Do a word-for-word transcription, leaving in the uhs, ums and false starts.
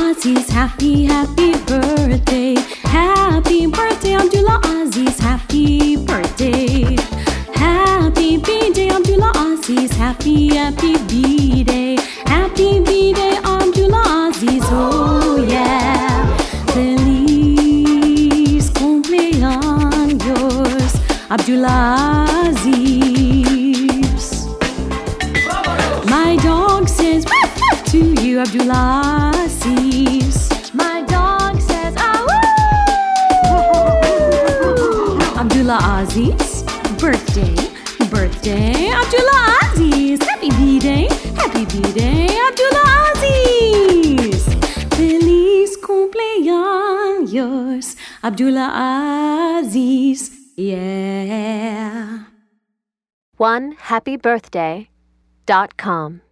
Aziz, happy, happy birthday. Happy birthday, Abdullah Aziz, happy birthday. Happy B-Day, Abdullah Aziz, happy, happy B-Day. Happy B-Day, Abdullah Aziz, oh yeah. Feliz cumpleaños, Abdullah Aziz. My dog says woof woof to you, Abdullah Aziz. My dog says ah woo. Abdullah Aziz, birthday, birthday, Abdullah Aziz. Happy B-Day, happy B-Day, Abdullah Aziz. Feliz cumpleaños, Abdullah Aziz, yeah. one happy birthday dot com